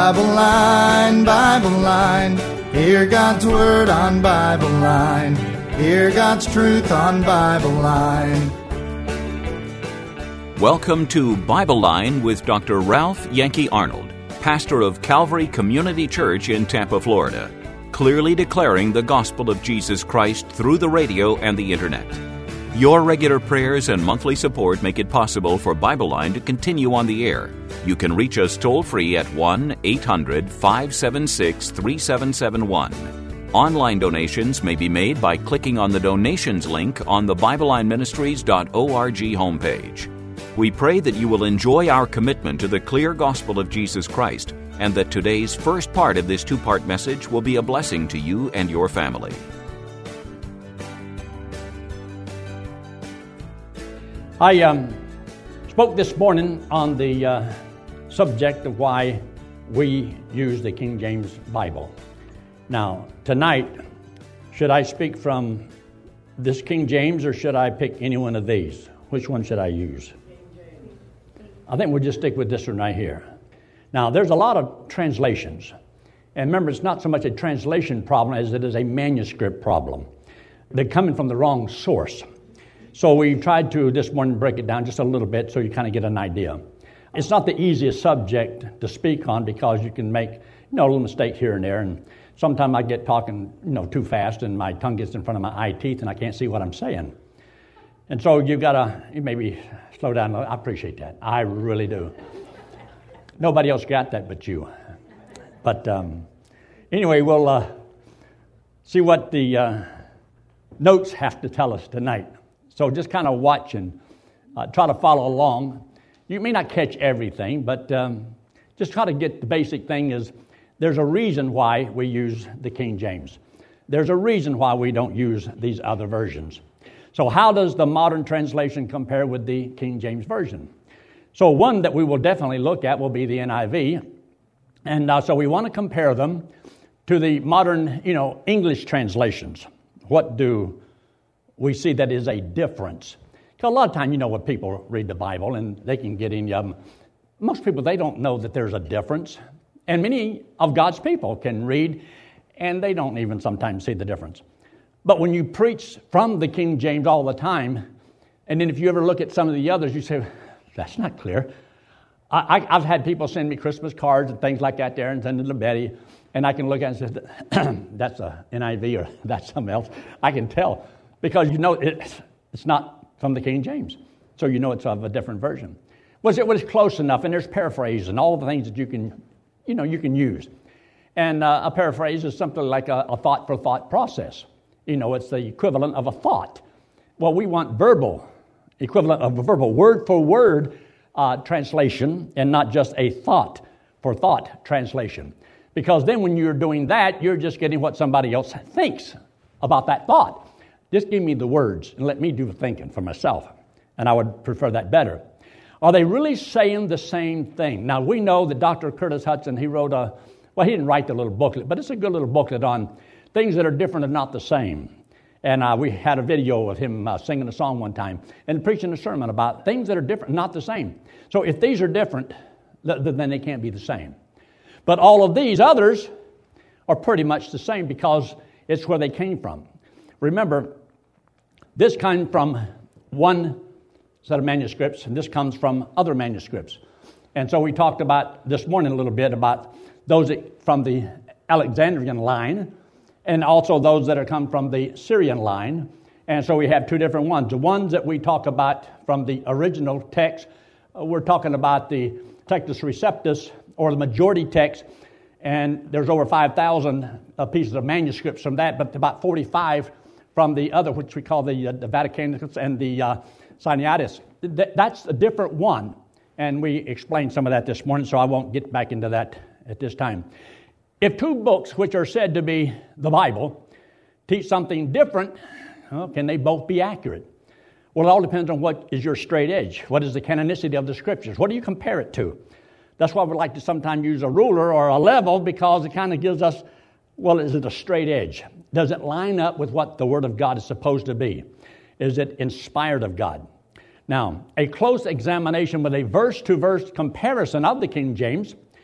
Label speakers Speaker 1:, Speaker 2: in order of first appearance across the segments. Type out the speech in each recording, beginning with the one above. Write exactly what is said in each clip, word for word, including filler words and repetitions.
Speaker 1: Bible Line, Bible Line. Hear God's Word on Bible Line. Hear God's truth on Bible Line.
Speaker 2: Welcome to Bible Line with Doctor Ralph Yankee Arnold, pastor of Calvary Community Church in Tampa, Florida, clearly declaring the gospel of Jesus Christ through the radio and the internet. Your regular prayers and monthly support make it possible for Bible Line to continue on the air. You can reach us toll-free at one eight hundred five seven six three seven seven one. Online donations may be made by clicking on the donations link on the Bible Line Ministries dot org homepage. We pray that you will enjoy our commitment to the clear gospel of Jesus Christ, and that today's first part of this two-part message will be a blessing to you and your family.
Speaker 3: I um, spoke this morning on the uh, subject of why we use the King James Bible. Now, tonight, should I speak from this King James or should I pick any one of these? Which one should I use? I think we'll just stick with this one right here. Now, there's a lot of translations. And remember, it's not so much a translation problem as it is a manuscript problem. They're coming from the wrong source. So we tried to this morning break it down just a little bit so you kind of get an idea. It's not the easiest subject to speak on because you can make, you know, a little mistake here and there. And sometimes I get talking, you know, too fast and my tongue gets in front of my eye teeth and I can't see what I'm saying. And so you've got to maybe slow down. I appreciate that. I really do. Nobody else got that but you. But um, anyway, we'll uh, see what the uh, notes have to tell us tonight. So just kind of watch and uh, try to follow along. You may not catch everything, but um, just try to get the basic thing is there's a reason why we use the King James. There's a reason why we don't use these other versions. So how does the modern translation compare with the King James Version? So one that we will definitely look at will be the N I V. And uh, so we want to compare them to the modern, you know, English translations. What do we see that is a difference? Because a lot of time, you know, when people read the Bible and they can get in, um, most people, they don't know that there's a difference. And many of God's people can read and they don't even sometimes see the difference. But when you preach from the King James all the time, and then if you ever look at some of the others, you say, that's not clear. I, I, I've had people send me Christmas cards and things like that there and send it to Betty, and I can look at it and say, that's a N I V or that's something else. I can tell because you know it, it's not from the King James. So you know it's of a different version. Was it was close enough, and there's paraphrase and all the things that you can, you know, you can use. And uh, a paraphrase is something like a, a thought-for-thought process. You know, it's the equivalent of a thought. Well, we want verbal, equivalent of a verbal, word-for-word uh, translation, and not just a thought-for-thought translation. Because then when you're doing that, you're just getting what somebody else thinks about that thought. Just give me the words and let me do the thinking for myself. And I would prefer that better. Are they really saying the same thing? Now, we know that Doctor Curtis Hudson, he wrote a, well, he didn't write the little booklet, but it's a good little booklet on things that are different and not the same. And uh, we had a video of him uh, singing a song one time and preaching a sermon about things that are different, not the same. So if these are different, th- then they can't be the same. But all of these others are pretty much the same because it's where they came from. Remember, this came from one set of manuscripts, and this comes from other manuscripts. And so we talked about this morning a little bit about those that from the Alexandrian line, and also those that are come from the Syrian line. And so we have two different ones. The ones that we talk about from the original text, uh, we're talking about the Textus Receptus, or the majority text, and there's over five thousand uh, pieces of manuscripts from that, but about forty-five from the other, which we call the, uh, the Vaticanus and the uh, Sinaiticus. Th- that's a different one, and we explained some of that this morning, so I won't get back into that at this time. If two books, which are said to be the Bible, teach something different, well, can they both be accurate? Well, it all depends on what is your straight edge. What is the canonicity of the Scriptures? What do you compare it to? That's why we like to sometimes use a ruler or a level, because it kind of gives us, well, is it a straight edge? Does it line up with what the Word of God is supposed to be? Is it inspired of God? Now, a close examination with a verse-to-verse comparison of the King James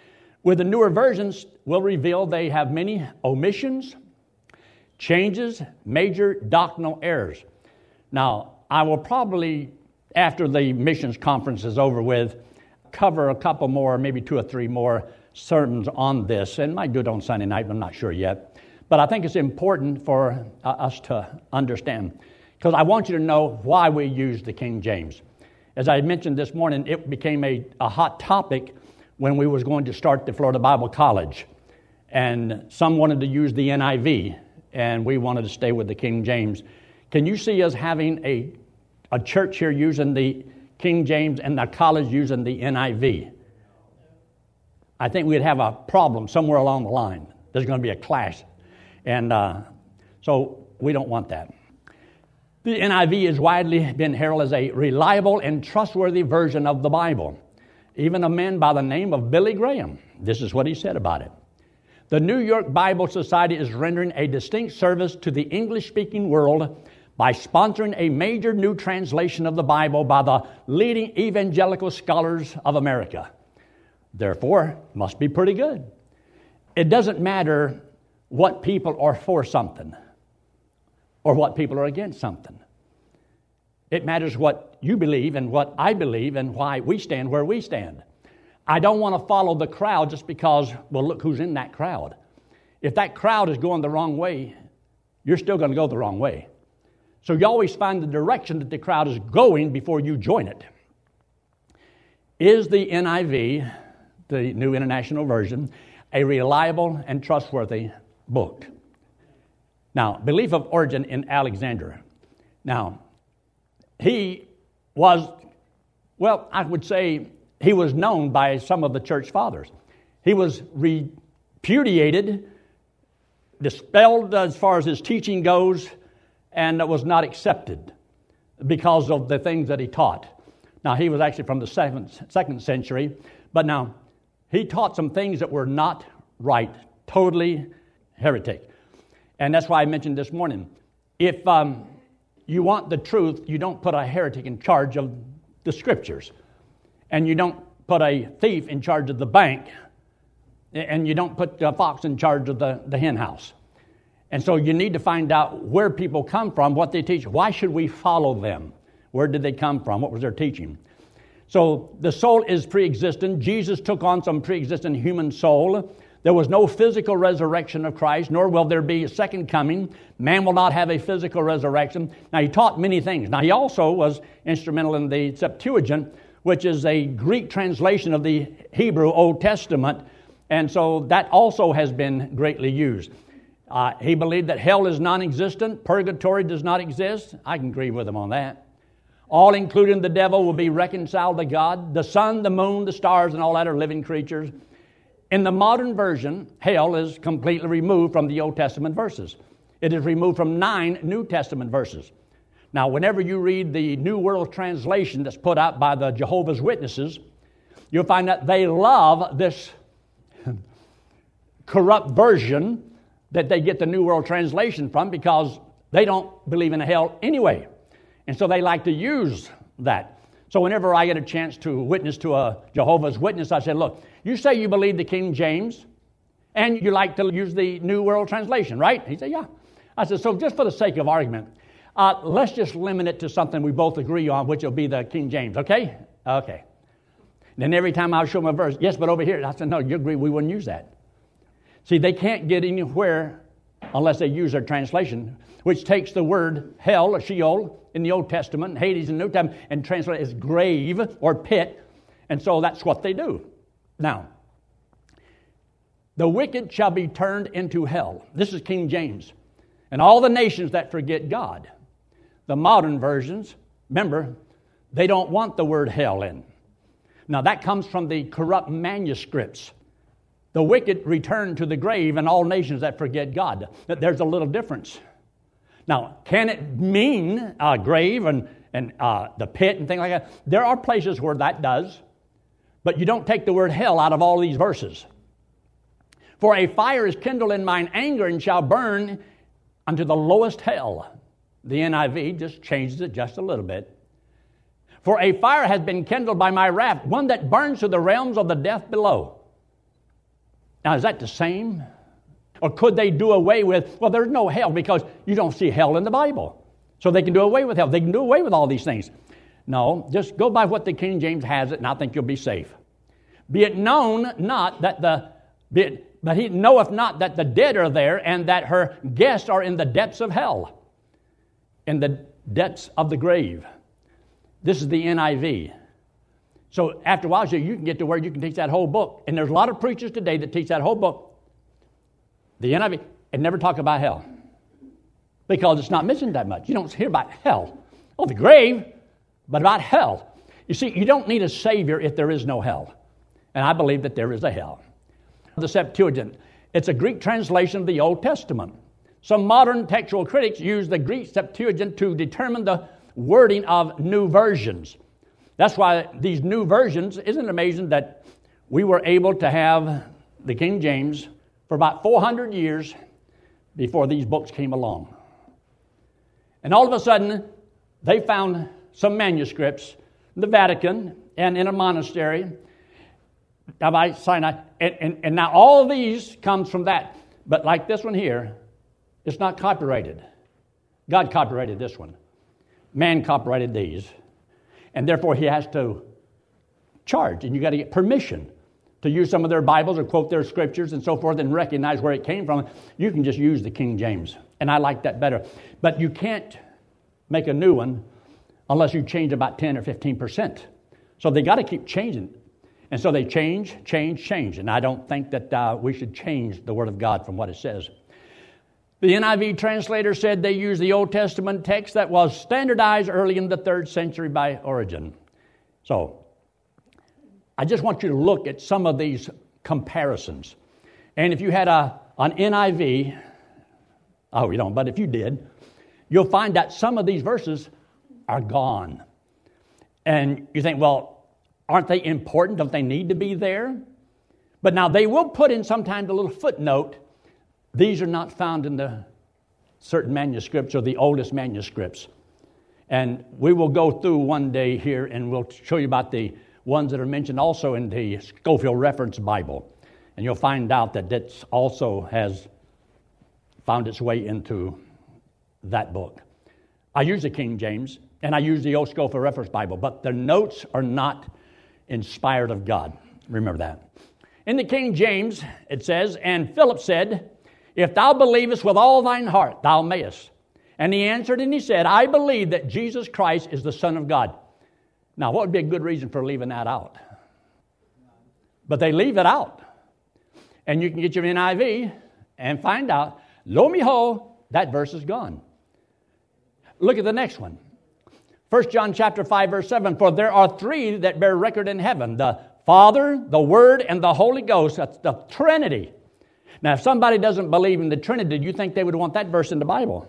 Speaker 3: With the newer versions, will reveal they have many omissions, changes, major doctrinal errors. Now, I will probably, after the missions conference is over with, cover a couple more, maybe two or three more sermons on this, and might do it on Sunday night, I'm not sure yet. But I think it's important for uh, us to understand, because I want you to know why we use the King James. As I mentioned this morning, it became a, a hot topic when we was going to start the Florida Bible College. And some wanted to use the N I V, and we wanted to stay with the King James. Can you see us having a, a church here using the King James and the college using the N I V? I think we'd have a problem somewhere along the line. There's going to be a clash. And uh, so we don't want that. The N I V has widely been heralded as a reliable and trustworthy version of the Bible. Even a man by the name of Billy Graham, this is what he said about it. The New York Bible Society is rendering a distinct service to the English-speaking world by sponsoring a major new translation of the Bible by the leading evangelical scholars of America. Therefore, it must be pretty good. It doesn't matter what people are for something or what people are against something. It matters what you believe and what I believe and why we stand where we stand. I don't want to follow the crowd just because, well, look who's in that crowd. If that crowd is going the wrong way, you're still going to go the wrong way. So you always find the direction that the crowd is going before you join it. Is the N I V, the New International Version, a reliable and trustworthy book? Now, belief of origin in Alexander. Now, he was, well, I would say he was known by some of the church fathers. He was repudiated, dispelled as far as his teaching goes, and was not accepted because of the things that he taught. Now, he was actually from the second, second century, but now he taught some things that were not right, totally heretic. And that's why I mentioned this morning, if um, you want the truth, you don't put a heretic in charge of the Scriptures. And you don't put a thief in charge of the bank. And you don't put a fox in charge of the, the hen house. And so you need to find out where people come from, what they teach. Why should we follow them? Where did they come from? What was their teaching? So the soul is pre-existent. Jesus took on some pre-existent human soul. There was no physical resurrection of Christ, nor will there be a second coming. Man will not have a physical resurrection. Now, he taught many things. Now, he also was instrumental in the Septuagint, which is a Greek translation of the Hebrew Old Testament, and so that also has been greatly used. Uh, he believed that hell is non-existent, purgatory does not exist. I can agree with him on that. All, including the devil, will be reconciled to God. The sun, the moon, the stars, and all that are living creatures. In the modern version, hell is completely removed from the Old Testament verses. It is removed from nine New Testament verses. Now, whenever you read the New World Translation that's put out by the Jehovah's Witnesses, you'll find that they love this corrupt version that they get the New World Translation from because they don't believe in hell anyway. And so they like to use that. So whenever I get a chance to witness to a Jehovah's Witness, I say, look, you say you believe the King James, and you like to use the New World Translation, right? He said, yeah. I said, so just for the sake of argument, uh, let's just limit it to something we both agree on, which will be the King James, okay? Okay. Then every time I'll show them a verse, yes, but over here, I said, no, you agree we wouldn't use that. See, they can't get anywhere unless they use their translation, which takes the word hell or Sheol in the Old Testament, Hades in the New Testament, and translate it as grave or pit. And so that's what they do. Now, the wicked shall be turned into hell. This is King James. And all the nations that forget God. The modern versions, remember, they don't want the word hell in. Now, that comes from the corrupt manuscripts. The wicked return to the grave, and all nations that forget God. There's a little difference. Now, can it mean uh, grave and, and uh, the pit and things like that? There are places where that does, but you don't take the word hell out of all these verses. For a fire is kindled in mine anger and shall burn unto the lowest hell. The N I V just changes it just a little bit. For a fire has been kindled by my wrath, one that burns to the realms of the death below. Now, is that the same? Or could they do away with, well, there's no hell because you don't see hell in the Bible. So they can do away with hell. They can do away with all these things. No, just go by what the King James has it, and I think you'll be safe. Be it known not that the, be it, but he knoweth not that the dead are there, and that her guests are in the depths of hell, in the depths of the grave. This is the N I V. So after a while, so you can get to where you can teach that whole book. And there's a lot of preachers today that teach that whole book, the N I V, and never talk about hell. Because it's not mentioned that much. You don't hear about hell. Oh, the grave, but about hell. You see, you don't need a Savior if there is no hell. And I believe that there is a hell. The Septuagint, it's a Greek translation of the Old Testament. Some modern textual critics use the Greek Septuagint to determine the wording of new versions. That's why these new versions, isn't it amazing that we were able to have the King James for about four hundred years before these books came along. And all of a sudden, they found some manuscripts in the Vatican and in a monastery by Sinai. And, and, and now all these comes from that. But like this one here, it's not copyrighted. God copyrighted this one. Man copyrighted these. And therefore he has to charge. And you got to get permission to use some of their Bibles or quote their scriptures and so forth and recognize where it came from. You can just use the King James. And I like that better. But you can't make a new one unless you change about ten or fifteen percent. So they got to keep changing. And so they change, change, change. And I don't think that uh, we should change the Word of God from what it says. The N I V translator said they used the Old Testament text that was standardized early in the third century by Origen. So I just want you to look at some of these comparisons. And if you had a an N I V, oh, you don't, but if you did, you'll find that some of these verses are gone. And you think, well, aren't they important? Don't they need to be there? But now they will put in sometimes a little footnote. These are not found in the certain manuscripts or the oldest manuscripts. And we will go through one day here and we'll show you about the ones that are mentioned also in the Scofield Reference Bible. And you'll find out that that also has found its way into that book. I use the King James and I use the old Scofield Reference Bible, but the notes are not inspired of God. Remember that. In the King James, it says, and Philip said, if thou believest with all thine heart, thou mayest. And he answered and he said, I believe that Jesus Christ is the Son of God. Now, what would be a good reason for leaving that out? But they leave it out. And you can get your N I V and find out, lo me ho, that verse is gone. Look at the next one. First John chapter five, verse seven, for there are three that bear record in heaven, the Father, the Word, and the Holy Ghost. That's the Trinity. Now, if somebody doesn't believe in the Trinity, do you think they would want that verse in the Bible?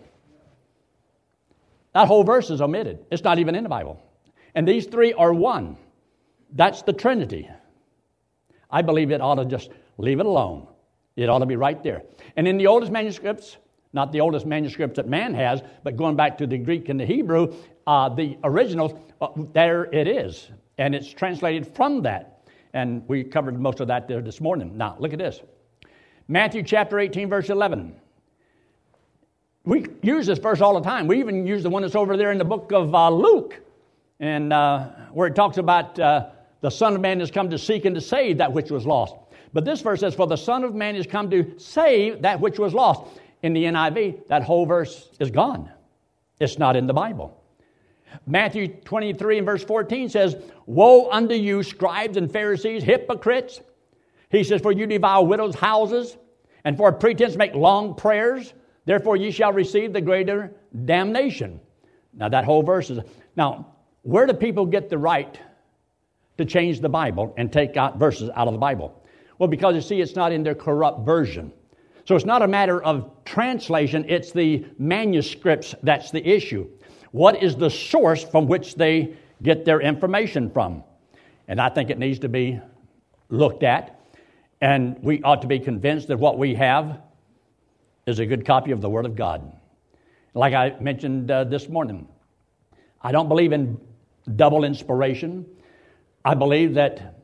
Speaker 3: That whole verse is omitted. It's not even in the Bible. And these three are one. That's the Trinity. I believe it ought to just leave it alone. It ought to be right there. And in the oldest manuscripts, not the oldest manuscripts that man has, but going back to the Greek and the Hebrew, uh, the originals, uh, there it is. And it's translated from that. And we covered most of that there this morning. Now, look at this. Matthew chapter eighteen, verse eleven. We use this verse all the time. We even use the one that's over there in the book of uh, Luke, and uh, where it talks about uh, the Son of Man has come to seek and to save that which was lost. But this verse says, for the Son of Man has come to save that which was lost. In the N I V, that whole verse is gone. It's not in the Bible. Matthew twenty-three and verse fourteen says, woe unto you, scribes and Pharisees, hypocrites! He says, for you devour widows' houses, and for a pretense make long prayers. Therefore ye shall receive the greater damnation. Now that whole verse is... Now, where do people get the right to change the Bible and take out verses out of the Bible? Well, because you see, it's not in their corrupt version. So it's not a matter of translation, it's the manuscripts that's the issue. What is the source from which they get their information from? And I think it needs to be looked at. And we ought to be convinced that what we have is a good copy of the Word of God. Like I mentioned uh, this morning, I don't believe in double inspiration. I believe that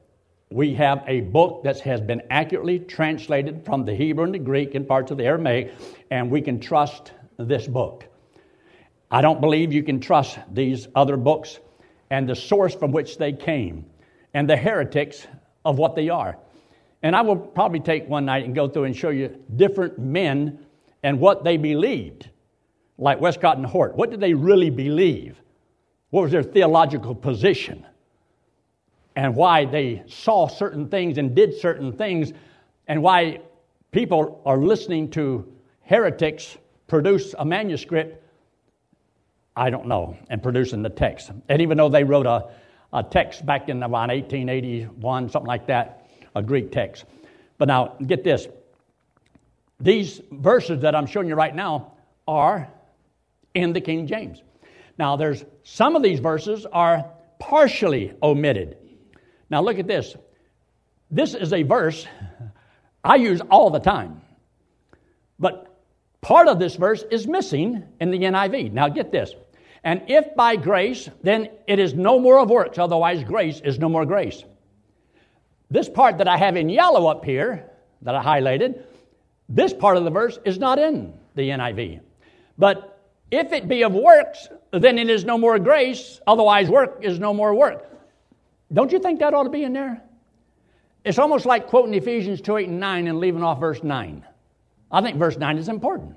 Speaker 3: we have a book that has been accurately translated from the Hebrew and the Greek and parts of the Aramaic, and we can trust this book. I don't believe you can trust these other books and the source from which they came and the heretics of what they are. And I will probably take one night and go through and show you different men and what they believed, like Westcott and Hort. What did they really believe? What was their theological position? And why they saw certain things and did certain things, and why people are listening to heretics produce a manuscript, I don't know, and producing the text. And even though they wrote a, a text back in around eighteen eighty-one, something like that, a Greek text. But now, get this. These verses that I'm showing you right now are in the King James. Now, there's some of these verses are partially omitted. Now, look at this. This is a verse I use all the time. But part of this verse is missing in the N I V. Now, get this. And if by grace, then it is no more of works, otherwise grace is no more grace. This part that I have in yellow up here, that I highlighted, this part of the verse is not in the N I V. But if it be of works, then it is no more grace, otherwise work is no more work. Don't you think that ought to be in there? It's almost like quoting Ephesians two, eight, and nine and leaving off verse nine. I think verse nine is important.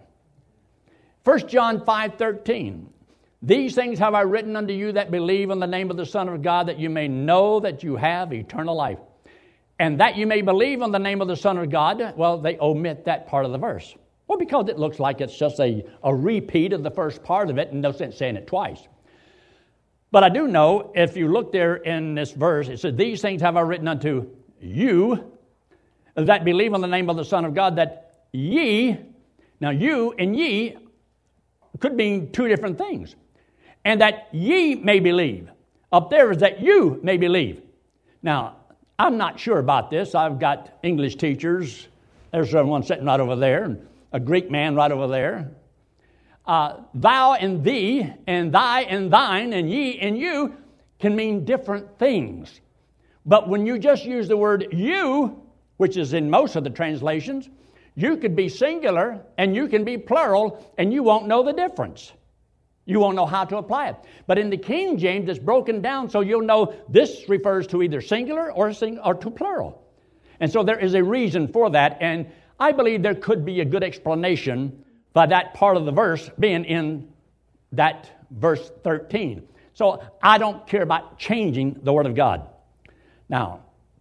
Speaker 3: First John five, thirteen. These things have I written unto you that believe in the name of the Son of God, that you may know that you have eternal life. And that you may believe in the name of the Son of God, well, they omit that part of the verse. Well, because it looks like it's just a, a repeat of the first part of it, and no sense saying it twice. But I do know, if you look there in this verse, it says, these things have I written unto you that believe in the name of the Son of God, that ye, now you and ye could mean two different things. And that ye may believe. Up there is that you may believe. Now, I'm not sure about this. I've got English teachers. There's one sitting right over there, and a Greek man right over there. Uh, thou and thee, and thy and thine, and ye and you can mean different things. But when you just use the word you, which is in most of the translations, you could be singular and you can be plural, and you won't know the difference. You won't know how to apply it. But in the King James, it's broken down so you'll know this refers to either singular or, sing, or to plural. And so there is a reason for that, and I believe there could be a good explanation by that part of the verse being in that verse thirteen. So I don't care about changing the Word of God. Now,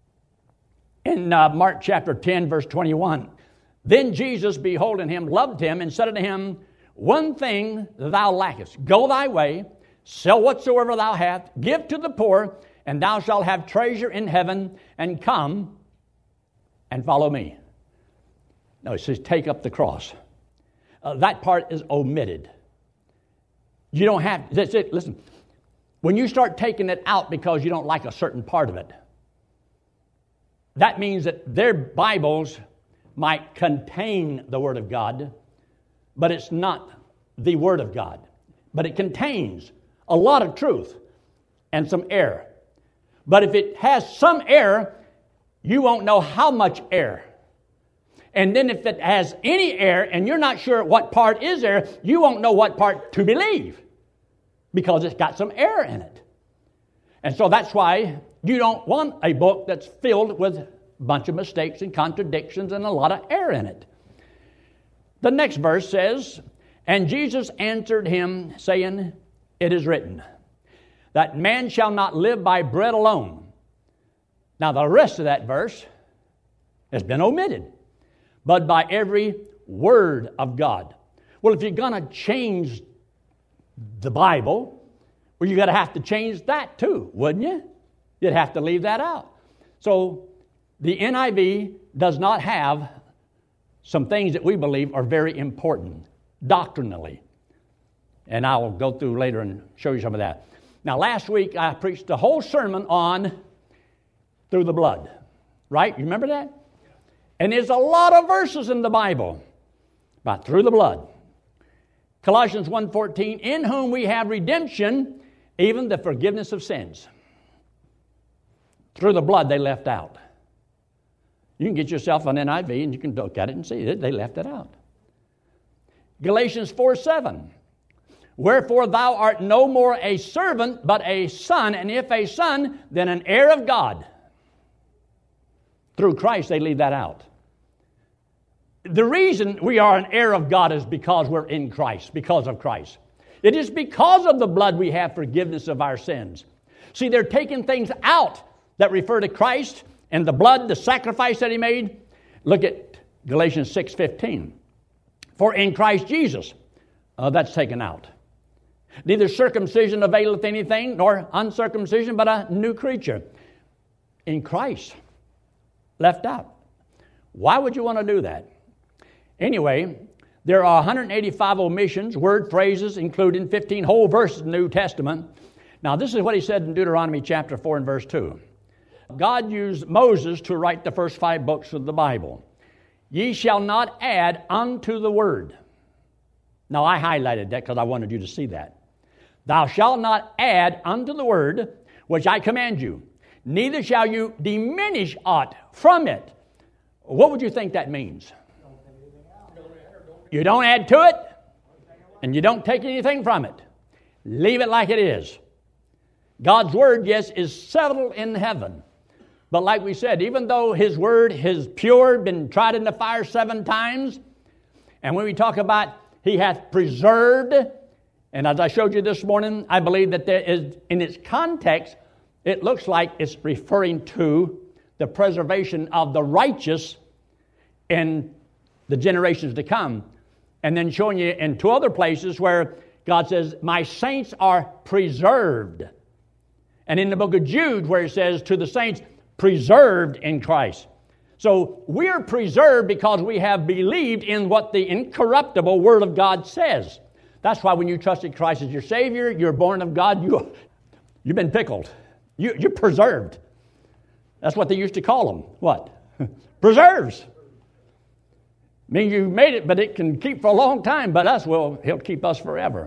Speaker 3: in uh, Mark chapter ten, verse twenty-one, then Jesus, beholding him, loved him, and said unto him, one thing thou lackest. Go thy way, sell whatsoever thou hast, give to the poor, and thou shalt have treasure in heaven, and come and follow me. No, it says take up the cross. Uh, that part is omitted. You don't have, that's it, listen. When you start taking it out because you don't like a certain part of it, that means that their Bibles might contain the Word of God, but it's not the Word of God. But it contains a lot of truth and some error. But if it has some error, you won't know how much error. And then if it has any error and you're not sure what part is there, you won't know what part to believe because it's got some error in it. And so that's why you don't want a book that's filled with a bunch of mistakes and contradictions and a lot of error in it. The next verse says, and Jesus answered him, saying, it is written, that man shall not live by bread alone. Now the rest of that verse has been omitted. But by every word of God. Well, if you're going to change the Bible, well, you're going to have to change that too, wouldn't you? You'd have to leave that out. So the N I V does not have some things that we believe are very important doctrinally. And I will go through later and show you some of that. Now, last week I preached the whole sermon on through the blood. Right? You remember that? And there's a lot of verses in the Bible about through the blood. Colossians one fourteen, in whom we have redemption, even the forgiveness of sins. Through the blood they left out. You can get yourself an N I V and you can look at it and see it. They left it out. Galatians four seven. Wherefore thou art no more a servant, but a son, and if a son, then an heir of God. Through Christ, they leave that out. The reason we are an heir of God is because we're in Christ, because of Christ. It is because of the blood we have forgiveness of our sins. See, they're taking things out that refer to Christ and the blood, the sacrifice that He made. Look at Galatians six fifteen. For in Christ Jesus, uh, that's taken out. Neither circumcision availeth anything, nor uncircumcision, but a new creature. In Christ. Left out. Why would you want to do that? Anyway, there are one hundred eighty-five omissions, word phrases, including fifteen whole verses in the New Testament. Now, this is what He said in Deuteronomy chapter four and verse two. God used Moses to write the first five books of the Bible. Ye shall not add unto the word. Now, I highlighted that because I wanted you to see that. Thou shalt not add unto the word which I command you. Neither shall you diminish aught from it. What would you think that means? You don't add to it, and you don't take anything from it. Leave it like it is. God's word, yes, is settled in heaven. But like we said, even though His word is pure, been tried in the fire seven times, and when we talk about He hath preserved, and as I showed you this morning, I believe that there is, in its context, it looks like it's referring to the preservation of the righteous in the generations to come. And then showing you in two other places where God says, my saints are preserved. And in the book of Jude where it says, to the saints preserved in Christ. So we are preserved because we have believed in what the incorruptible Word of God says. That's why when you trusted Christ as your Savior, you're born of God, you, you've been pickled. You, you're preserved. That's what they used to call them. What? Preserves. Means you made it, but it can keep for a long time. But us, well, He'll keep us forever.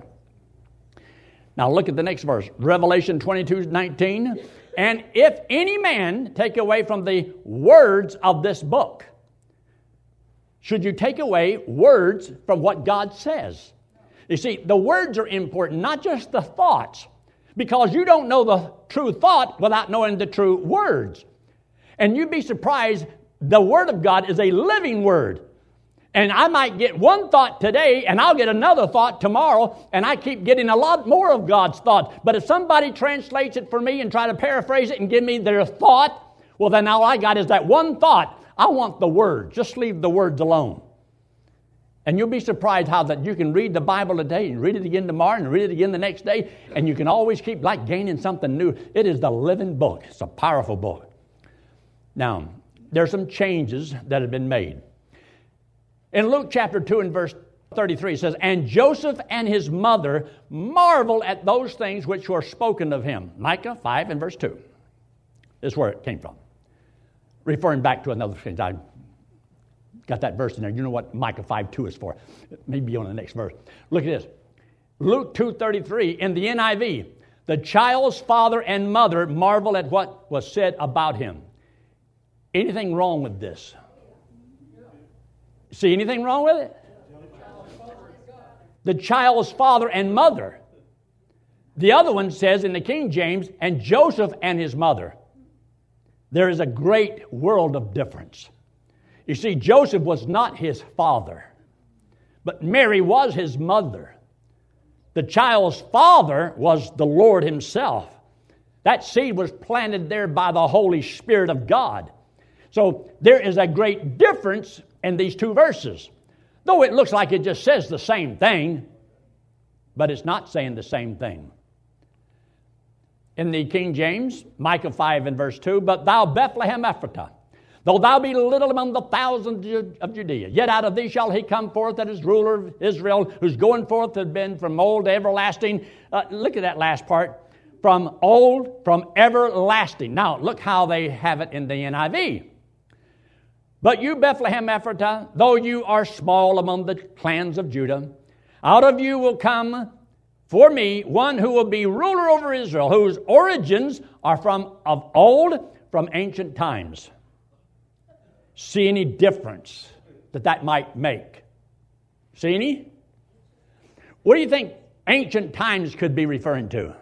Speaker 3: Now look at the next verse. Revelation twenty-two nineteen. And if any man take away from the words of this book, should you take away words from what God says? You see, the words are important, not just the thoughts. Because you don't know the true thought without knowing the true words. And you'd be surprised, the Word of God is a living Word. And I might get one thought today, and I'll get another thought tomorrow, and I keep getting a lot more of God's thought. But if somebody translates it for me and try to paraphrase it and give me their thought, well, then all I got is that one thought. I want the Word. Just leave the words alone. And you'll be surprised how that you can read the Bible today and read it again tomorrow and read it again the next day, and you can always keep like gaining something new. It is the living book. It's a powerful book. Now, there are some changes that have been made. In Luke chapter two and verse thirty-three, it says, and Joseph and his mother marveled at those things which were spoken of him. Micah five and verse two. This is where it came from. Referring back to another thing. I got that verse in there. You know what Micah five two is for. Maybe on the next verse. Look at this. Luke two thirty-three in the N I V. The child's father and mother marveled at what was said about him. Anything wrong with this? See anything wrong with it? The child's father and mother. The other one says in the King James, and Joseph and his mother. There is a great world of difference. You see, Joseph was not his father, but Mary was his mother. The child's father was the Lord Himself. That seed was planted there by the Holy Spirit of God. So there is a great difference in these two verses. Though it looks like it just says the same thing, but it's not saying the same thing. In the King James, Micah five and verse two, but thou Bethlehem Ephratah, though thou be little among the thousands of Judea, yet out of thee shall he come forth that is ruler of Israel, whose going forth has been from old to everlasting. Uh, look at that last part. From old, from everlasting. Now, look how they have it in the N I V. But you, Bethlehem Ephratah, though you are small among the clans of Judah, out of you will come for me one who will be ruler over Israel, whose origins are from of old, from ancient times. see any difference that that might make? See any? What do you think ancient times could be referring to?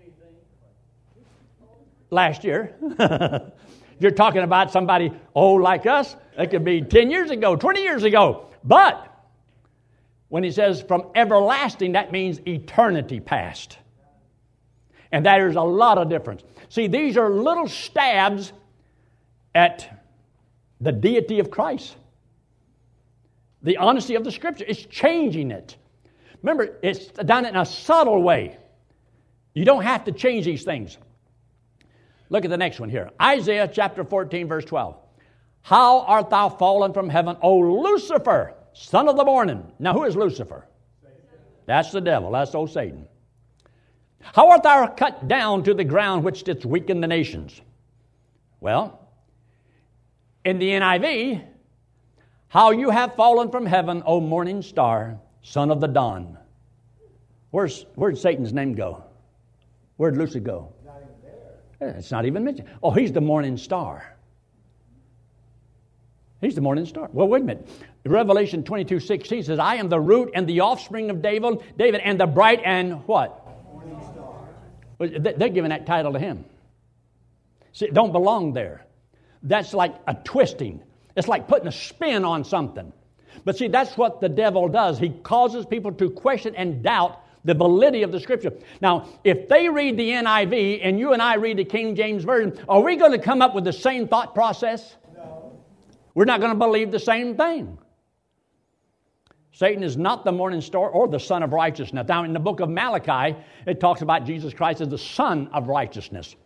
Speaker 3: Last year. If you're talking about somebody old like us, it could be ten years ago, twenty years ago. But when he says from everlasting, that means eternity past. And that is a lot of difference. See, these are little stabs at the deity of Christ. The honesty of the Scripture. It's changing it. Remember, it's done in a subtle way. You don't have to change these things. Look at the next one here. Isaiah chapter fourteen, verse twelve. How art thou fallen from heaven, O Lucifer, son of the morning. Now, who is Lucifer? Satan. That's the devil. That's old Satan. How art thou cut down to the ground which didst weaken the nations? Well, in the N I V, how you have fallen from heaven, O morning star, son of the dawn. Where's, where'd Satan's name go? Where'd Lucy go? Not even there. It's not even mentioned. Oh, he's the morning star. He's the morning star. Well, wait a minute. Revelation twenty-two sixteen says, I am the root and the offspring of David, David and the bright and what? Morning star. They're giving that title to him. See, it don't belong there. That's like a twisting. It's like putting a spin on something. But see, that's what the devil does. He causes people to question and doubt the validity of the Scripture. Now, if they read the N I V and you and I read the King James Version, are we going to come up with the same thought process? No. We're not going to believe the same thing. Satan is not the morning star or the son of righteousness. Now, in the book of Malachi, it talks about Jesus Christ as the son of righteousness.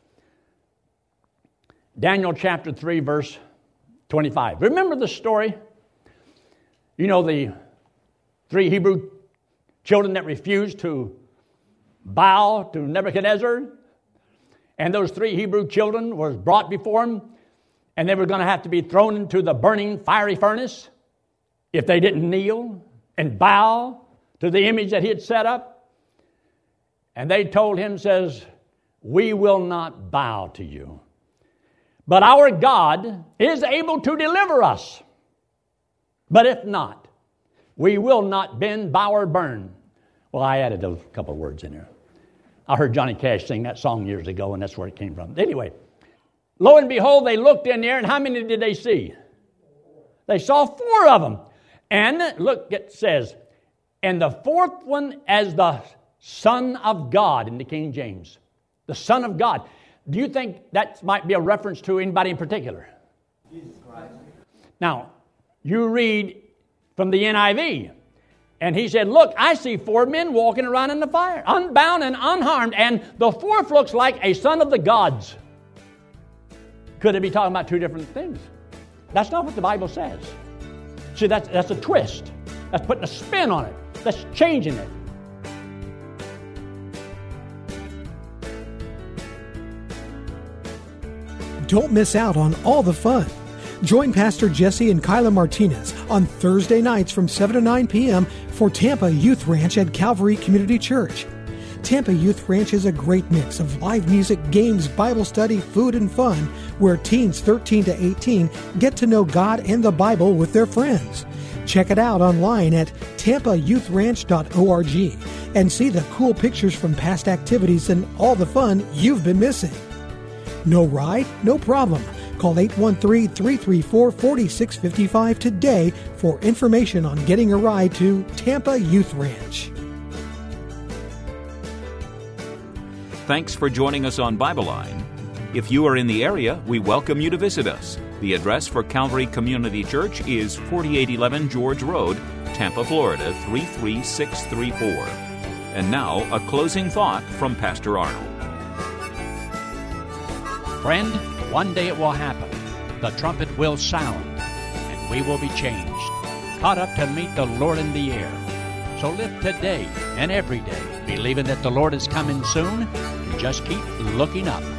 Speaker 3: Daniel chapter three, verse twenty-five. Remember the story? You know the three Hebrew children that refused to bow to Nebuchadnezzar? And those three Hebrew children were brought before him, and they were going to have to be thrown into the burning fiery furnace if they didn't kneel and bow to the image that he had set up. And they told him, says, we will not bow to you. But our God is able to deliver us. But if not, we will not bend, bow, or burn. Well, I added a couple of words in there. I heard Johnny Cash sing that song years ago, and that's where it came from. Anyway, lo and behold, they looked in there, and how many did they see? They saw four of them. And look, it says, and the fourth one as the Son of God in the King James. The Son of God. Do you think that might be a reference to anybody in particular? Jesus Christ. Now, you read from the N I V, and he said, look, I see four men walking around in the fire, unbound and unharmed, and the fourth looks like a son of the gods. Could it be talking about two different things? That's not what the Bible says. See, that's, that's a twist. That's putting a spin on it. That's changing it.
Speaker 4: Don't miss out on all the fun. Join Pastor Jesse and Kyla Martinez on Thursday nights from seven to nine p.m. for Tampa Youth Ranch at Calvary Community Church. Tampa Youth Ranch is a great mix of live music, games, Bible study, food, and fun, where teens thirteen to eighteen get to know God and the Bible with their friends. Check it out online at tampa youth ranch dot org and see the cool pictures from past activities and all the fun you've been missing. No ride? No problem. Call eight one three, three three four, four six five five today for information on getting a ride to Tampa Youth Ranch.
Speaker 2: Thanks for joining us on Bible Line. If you are in the area, we welcome you to visit us. The address for Calvary Community Church is forty-eight eleven George Road, Tampa, Florida, three three six three four. And now, a closing thought from Pastor Arnold.
Speaker 3: Friend, one day it will happen. The trumpet will sound, and we will be changed, caught up to meet the Lord in the air. So live today and every day, believing that the Lord is coming soon, and just keep looking up.